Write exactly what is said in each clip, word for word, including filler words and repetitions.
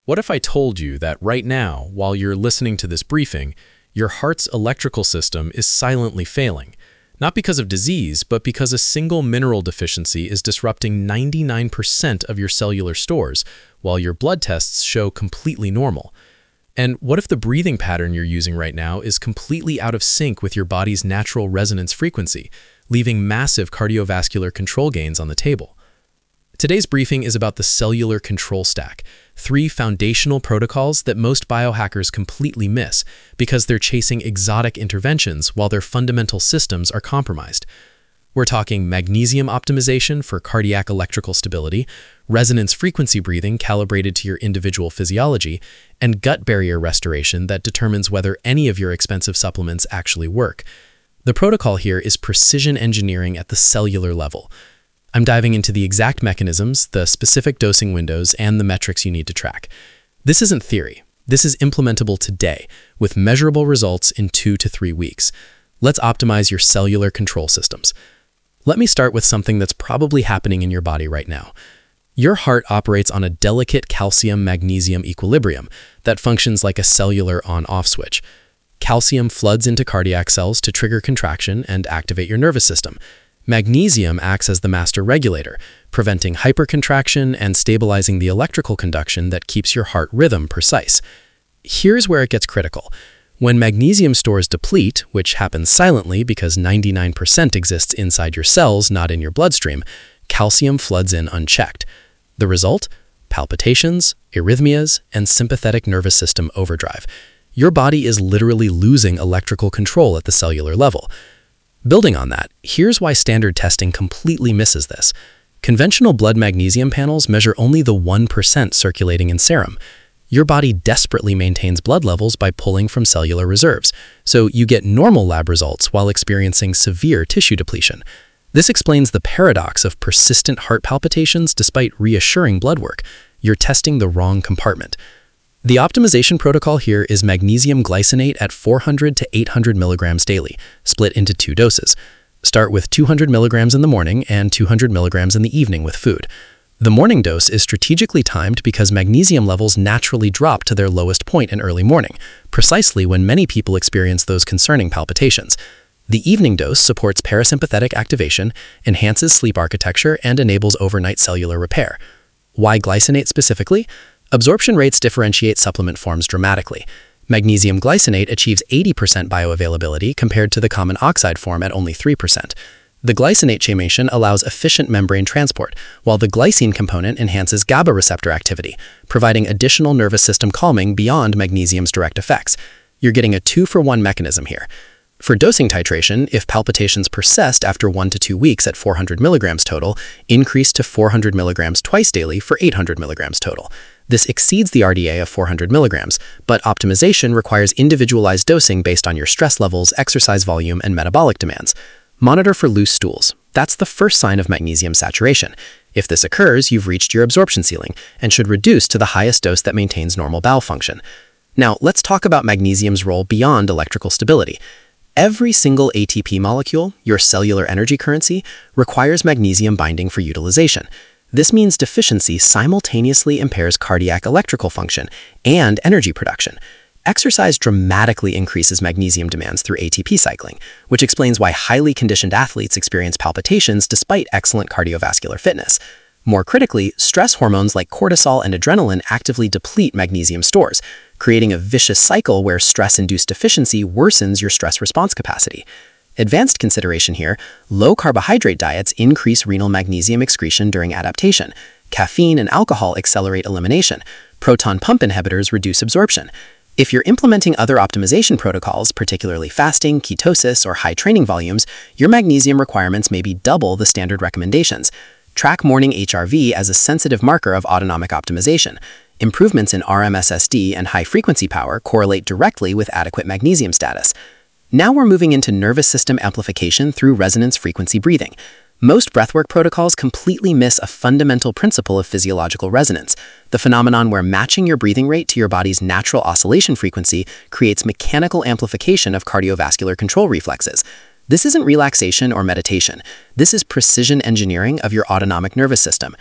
What if I told you that right now, while you're listening to this briefing, your heart's electrical system is silently failing? Not because of disease, but because a single mineral deficiency is disrupting ninety-nine percent of your cellular stores, while your blood tests show completely normal. And what if the breathing pattern you're using right now is completely out of sync with your body's natural resonance frequency, leaving massive cardiovascular control gains on the table? Today's briefing is about the cellular control stack, three foundational protocols that most biohackers completely miss because they're chasing exotic interventions while their fundamental systems are compromised. We're talking magnesium optimization for cardiac electrical stability, resonance frequency breathing calibrated to your individual physiology, and gut barrier restoration that determines whether any of your expensive supplements actually work. The protocol here is precision engineering at the cellular level. I'm diving into the exact mechanisms, the specific dosing windows, and the metrics you need to track. This isn't theory. This is implementable today, with measurable results in two to three weeks. Let's optimize your cellular control systems. Let me start with something that's probably happening in your body right now. Your heart operates on a delicate calcium-magnesium equilibrium that functions like a cellular on-off switch. Calcium floods into cardiac cells to trigger contraction and activate your nervous system. Magnesium acts as the master regulator, preventing hypercontraction and stabilizing the electrical conduction that keeps your heart rhythm precise. Here's where it gets critical. When magnesium stores deplete, which happens silently because ninety-nine percent exists inside your cells, not in your bloodstream, calcium floods in unchecked. The result? Palpitations, arrhythmias, and sympathetic nervous system overdrive. Your body is literally losing electrical control at the cellular level. Building on that, here's why standard testing completely misses this. Conventional blood magnesium panels measure only the one percent circulating in serum. Your body desperately maintains blood levels by pulling from cellular reserves, so you get normal lab results while experiencing severe tissue depletion. This explains the paradox of persistent heart palpitations despite reassuring blood work. You're testing the wrong compartment. The optimization protocol here is magnesium glycinate at four hundred to eight hundred milligrams daily, split into two doses. Start with two hundred milligrams in the morning and two hundred milligrams in the evening with food. The morning dose is strategically timed because magnesium levels naturally drop to their lowest point in early morning, precisely when many people experience those concerning palpitations. The evening dose supports parasympathetic activation, enhances sleep architecture, and enables overnight cellular repair. Why glycinate specifically? Absorption rates differentiate supplement forms dramatically. Magnesium glycinate achieves eighty percent bioavailability compared to the common oxide form at only three percent. The glycinate chaination allows efficient membrane transport, while the glycine component enhances GABA receptor activity, providing additional nervous system calming beyond magnesium's direct effects. You're getting a two-for-one mechanism here. For dosing titration, if palpitations persist after one to two weeks at four hundred milligrams total, increase to four hundred milligrams twice daily for eight hundred milligrams total. This exceeds the R D A of four hundred milligrams, but optimization requires individualized dosing based on your stress levels, exercise volume, and metabolic demands. Monitor for loose stools. That's the first sign of magnesium saturation. If this occurs, you've reached your absorption ceiling and should reduce to the highest dose that maintains normal bowel function. Now, let's talk about magnesium's role beyond electrical stability. Every single A T P molecule, your cellular energy currency, requires magnesium binding for utilization. This means deficiency simultaneously impairs cardiac electrical function and energy production. Exercise dramatically increases magnesium demands through A T P cycling, which explains why highly conditioned athletes experience palpitations despite excellent cardiovascular fitness. More critically, stress hormones like cortisol and adrenaline actively deplete magnesium stores, creating a vicious cycle where stress-induced deficiency worsens your stress response capacity. Advanced consideration here, low-carbohydrate diets increase renal magnesium excretion during adaptation. Caffeine and alcohol accelerate elimination. Proton pump inhibitors reduce absorption. If you're implementing other optimization protocols, particularly fasting, ketosis, or high training volumes, your magnesium requirements may be double the standard recommendations. Track morning H R V as a sensitive marker of autonomic optimization. Improvements in R M S S D and high-frequency power correlate directly with adequate magnesium status. Now we're moving into nervous system amplification through resonance frequency breathing. Most breathwork protocols completely miss a fundamental principle of physiological resonance, the phenomenon where matching your breathing rate to your body's natural oscillation frequency creates mechanical amplification of cardiovascular control reflexes. This isn't relaxation or meditation. This is precision engineering of your autonomic nervous system.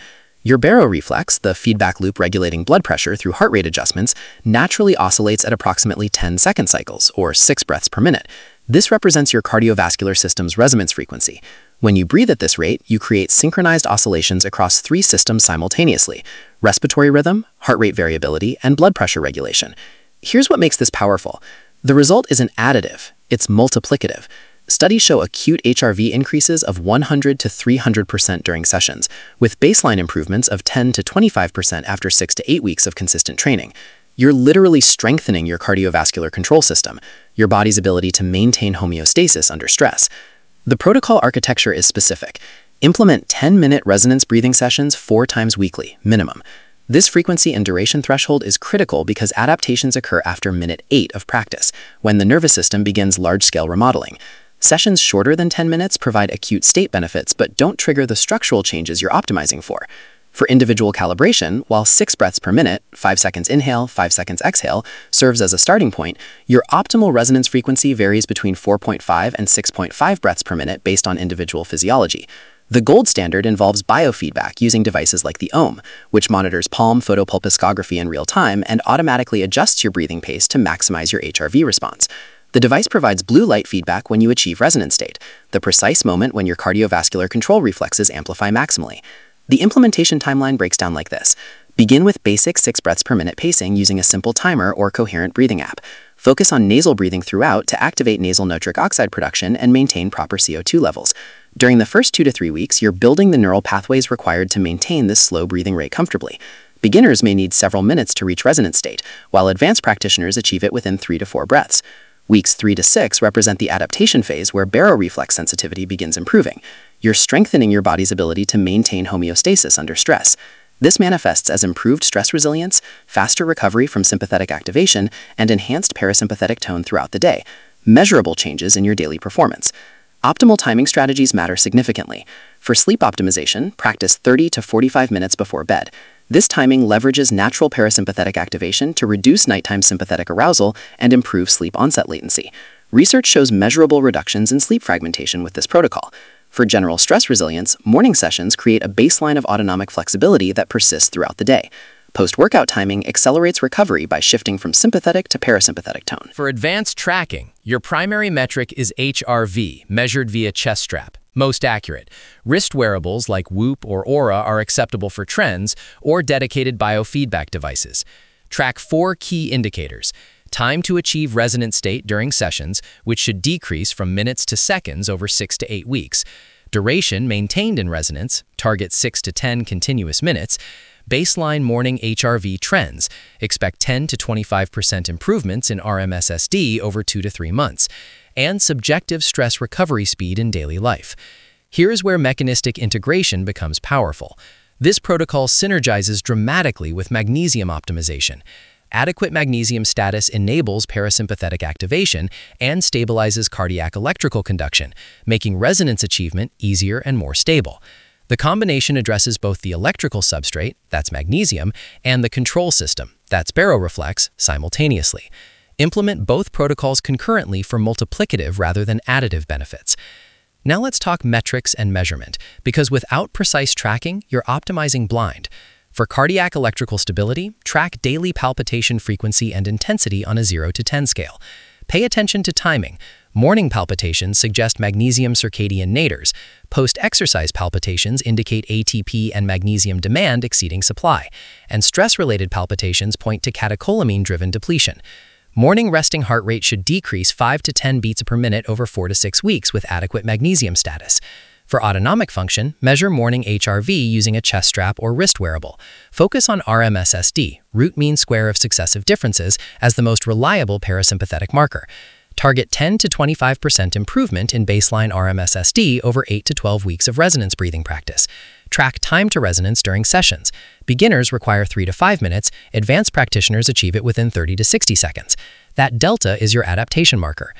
Your baroreflex, the feedback loop regulating blood pressure through heart rate adjustments, naturally oscillates at approximately ten second cycles, or six breaths per minute. This represents your cardiovascular system's resonance frequency. When you breathe at this rate, you create synchronized oscillations across three systems simultaneously: respiratory rhythm, heart rate variability, and blood pressure regulation. Here's what makes this powerful. The result isn't additive, it's multiplicative. Studies show acute H R V increases of one hundred to three hundred percent during sessions, with baseline improvements of ten to twenty-five percent after six to eight weeks of consistent training. You're literally strengthening your cardiovascular control system, your body's ability to maintain homeostasis under stress. The protocol architecture is specific. Implement ten-minute resonance breathing sessions four times weekly, minimum. This frequency and duration threshold is critical because adaptations occur after minute eight of practice, when the nervous system begins large-scale remodeling. Sessions shorter than ten minutes provide acute state benefits but don't trigger the structural changes you're optimizing for. For individual calibration, while six breaths per minute, five seconds inhale, five seconds exhale, serves as a starting point, your optimal resonance frequency varies between four point five and six point five breaths per minute based on individual physiology. The gold standard involves biofeedback using devices like the Ohm, which monitors palm photopulposcography in real time and automatically adjusts your breathing pace to maximize your H R V response. The device provides blue light feedback when you achieve resonance state, the precise moment when your cardiovascular control reflexes amplify maximally. The implementation timeline breaks down like this. Begin with basic six breaths per minute pacing using a simple timer or coherent breathing app. Focus on nasal breathing throughout to activate nasal nitric oxide production and maintain proper C O two levels. During the first two to three weeks, you're building the neural pathways required to maintain this slow breathing rate comfortably. Beginners may need several minutes to reach resonance state, while advanced practitioners achieve it within three to four breaths. Weeks three to six represent the adaptation phase where baroreflex sensitivity begins improving. You're strengthening your body's ability to maintain homeostasis under stress. This manifests as improved stress resilience, faster recovery from sympathetic activation, and enhanced parasympathetic tone throughout the day, measurable changes in your daily performance. Optimal timing strategies matter significantly. For sleep optimization, practice thirty to forty-five minutes before bed. This timing leverages natural parasympathetic activation to reduce nighttime sympathetic arousal and improve sleep onset latency. Research shows measurable reductions in sleep fragmentation with this protocol. For general stress resilience, morning sessions create a baseline of autonomic flexibility that persists throughout the day. Post-workout timing accelerates recovery by shifting from sympathetic to parasympathetic tone. For advanced tracking, your primary metric is H R V, measured via chest strap. Most accurate. Wrist wearables like Whoop or Aura are acceptable for trends or dedicated biofeedback devices. Track four key indicators. Time to achieve resonant state during sessions, which should decrease from minutes to seconds over six to eight weeks. Duration maintained in resonance, target six to ten continuous minutes. Baseline morning H R V trends. Expect ten to twenty-five percent improvements in R M S S D over two to three months. And subjective stress recovery speed in daily life. Here's where mechanistic integration becomes powerful. This protocol synergizes dramatically with magnesium optimization. Adequate magnesium status enables parasympathetic activation and stabilizes cardiac electrical conduction, making resonance achievement easier and more stable. The combination addresses both the electrical substrate, that's magnesium, and the control system, that's baroreflex, simultaneously. Implement both protocols concurrently for multiplicative rather than additive benefits. Now let's talk metrics and measurement, because without precise tracking, you're optimizing blind. For cardiac electrical stability, track daily palpitation frequency and intensity on a zero to ten scale. Pay attention to timing. Morning palpitations suggest magnesium circadian naders. Post-exercise palpitations indicate A T P and magnesium demand exceeding supply. And stress-related palpitations point to catecholamine-driven depletion. Morning resting heart rate should decrease five to ten beats per minute over four to six weeks with adequate magnesium status. For autonomic function, measure morning H R V using a chest strap or wrist wearable. Focus on R M S S D, root mean square of successive differences, as the most reliable parasympathetic marker. Target ten to twenty-five percent improvement in baseline R M S S D over eight to twelve weeks of resonance breathing practice. Track time to resonance during sessions. Beginners require three to five minutes, advanced practitioners achieve it within thirty to sixty seconds. That delta is your adaptation marker.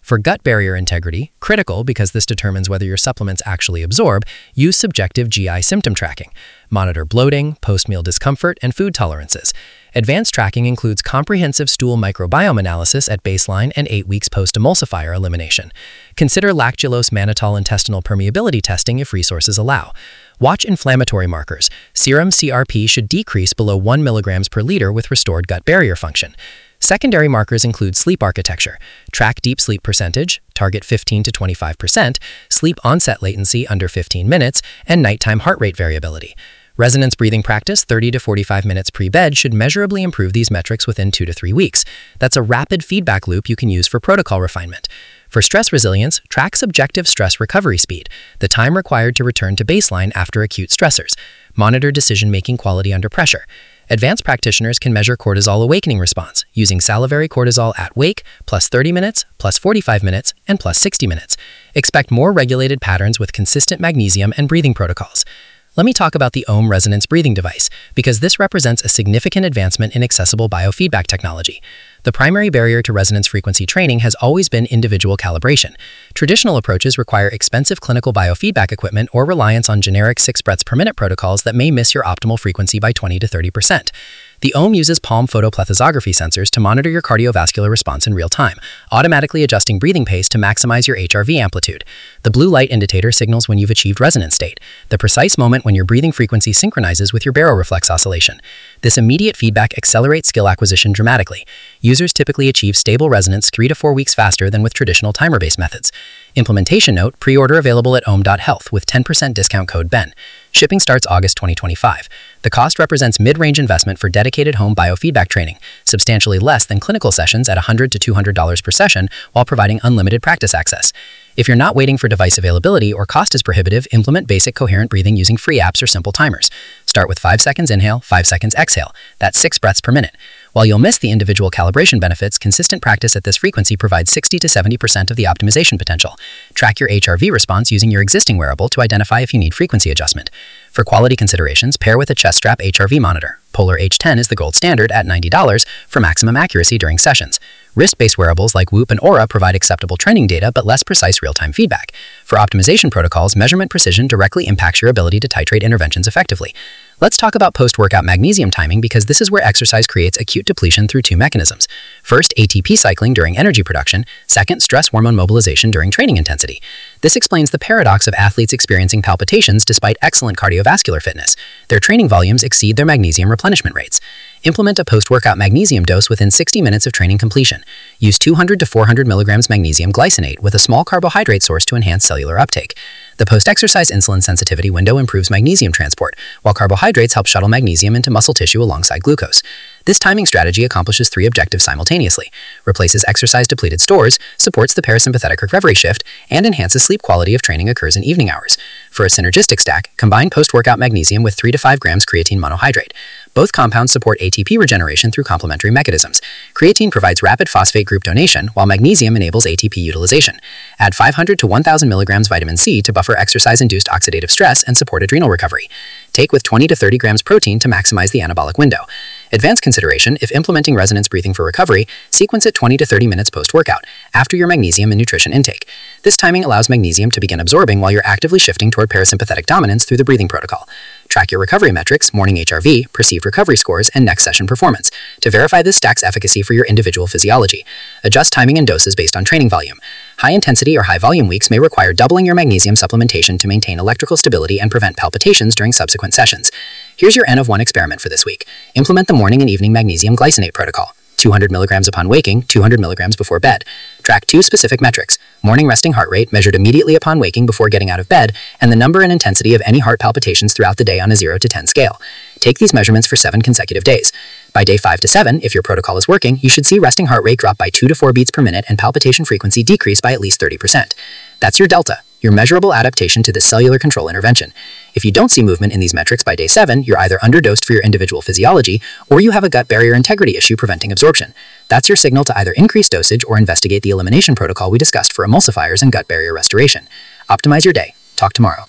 For gut barrier integrity, critical because this determines whether your supplements actually absorb, use subjective G I symptom tracking. Monitor bloating, post-meal discomfort, and food tolerances. Advanced tracking includes comprehensive stool microbiome analysis at baseline and eight weeks post-emulsifier elimination. Consider lactulose mannitol intestinal permeability testing if resources allow. Watch inflammatory markers. Serum C R P should decrease below one milligrams per liter with restored gut barrier function. Secondary markers include sleep architecture. Track deep sleep percentage, target fifteen to twenty-five percent, sleep onset latency under fifteen minutes, and nighttime heart rate variability. Resonance breathing practice thirty to forty-five minutes pre-bed should measurably improve these metrics within two to three weeks. That's a rapid feedback loop you can use for protocol refinement. For stress resilience, track subjective stress recovery speed, the time required to return to baseline after acute stressors. Monitor decision-making quality under pressure. Advanced practitioners can measure cortisol awakening response using salivary cortisol at wake, plus thirty minutes, plus forty-five minutes, and plus sixty minutes. Expect more regulated patterns with consistent magnesium and breathing protocols. Let me talk about the Ohm resonance breathing device, because this represents a significant advancement in accessible biofeedback technology. The primary barrier to resonance frequency training has always been individual calibration. Traditional approaches require expensive clinical biofeedback equipment or reliance on generic six breaths per minute protocols that may miss your optimal frequency by twenty to thirty percent. The Ohm uses palm photoplethysmography sensors to monitor your cardiovascular response in real time, automatically adjusting breathing pace to maximize your H R V amplitude. The blue light indicator signals when you've achieved resonance state, the precise moment when your breathing frequency synchronizes with your baroreflex oscillation. This immediate feedback accelerates skill acquisition dramatically. Users typically achieve stable resonance three to four weeks faster than with traditional timer-based methods. Implementation note, pre-order available at ohm dot health with ten percent discount code B E N. Shipping starts August twenty twenty-five. The cost represents mid-range investment for dedicated home biofeedback training, substantially less than clinical sessions at one hundred to two hundred dollars per session while providing unlimited practice access. If you're not waiting for device availability or cost is prohibitive, implement basic coherent breathing using free apps or simple timers. Start with five seconds inhale, five seconds exhale. That's six breaths per minute. While you'll miss the individual calibration benefits, consistent practice at this frequency provides sixty to seventy percent of the optimization potential. Track your H R V response using your existing wearable to identify if you need frequency adjustment. For quality considerations, pair with a chest strap H R V monitor. Polar H ten is the gold standard at ninety dollars for maximum accuracy during sessions. Wrist-based wearables like Whoop and Aura provide acceptable training data but less precise real-time feedback. For optimization protocols, measurement precision directly impacts your ability to titrate interventions effectively. Let's talk about post-workout magnesium timing because this is where exercise creates acute depletion through two mechanisms. First, A T P cycling during energy production. Second, stress hormone mobilization during training intensity. This explains the paradox of athletes experiencing palpitations despite excellent cardiovascular fitness. Their training volumes exceed their magnesium replenishment rates. Implement a post-workout magnesium dose within sixty minutes of training completion. Use two hundred to four hundred milligrams magnesium glycinate with a small carbohydrate source to enhance cellular uptake. The post-exercise insulin sensitivity window improves magnesium transport, while carbohydrates help shuttle magnesium into muscle tissue alongside glucose. This timing strategy accomplishes three objectives simultaneously: replaces exercise-depleted stores, supports the parasympathetic recovery shift, and enhances sleep quality if training occurs in evening hours. For a synergistic stack, combine post-workout magnesium with three to five grams creatine monohydrate. Both compounds support A T P regeneration through complementary mechanisms. Creatine provides rapid phosphate group donation, while magnesium enables A T P utilization. Add five hundred to one thousand milligrams vitamin C to buffer exercise-induced oxidative stress and support adrenal recovery. Take with twenty to thirty grams protein to maximize the anabolic window. Advanced consideration, if implementing resonance breathing for recovery, sequence it twenty to thirty minutes post-workout, after your magnesium and nutrition intake. This timing allows magnesium to begin absorbing while you're actively shifting toward parasympathetic dominance through the breathing protocol. Track your recovery metrics, morning H R V, perceived recovery scores, and next session performance to verify this stack's efficacy for your individual physiology. Adjust timing and doses based on training volume. High-intensity or high-volume weeks may require doubling your magnesium supplementation to maintain electrical stability and prevent palpitations during subsequent sessions. Here's your N of one experiment for this week. Implement the morning and evening magnesium glycinate protocol. two hundred milligrams upon waking, two hundred milligrams before bed. Track two specific metrics: morning resting heart rate measured immediately upon waking before getting out of bed, and the number and intensity of any heart palpitations throughout the day on a zero to ten scale. Take these measurements for seven consecutive days. By day five to seven, if your protocol is working, you should see resting heart rate drop by two to four beats per minute and palpitation frequency decrease by at least thirty percent. That's your delta, your measurable adaptation to this cellular control intervention. If you don't see movement in these metrics by day seven, you're either underdosed for your individual physiology or you have a gut barrier integrity issue preventing absorption. That's your signal to either increase dosage or investigate the elimination protocol we discussed for emulsifiers and gut barrier restoration. Optimize your day. Talk tomorrow.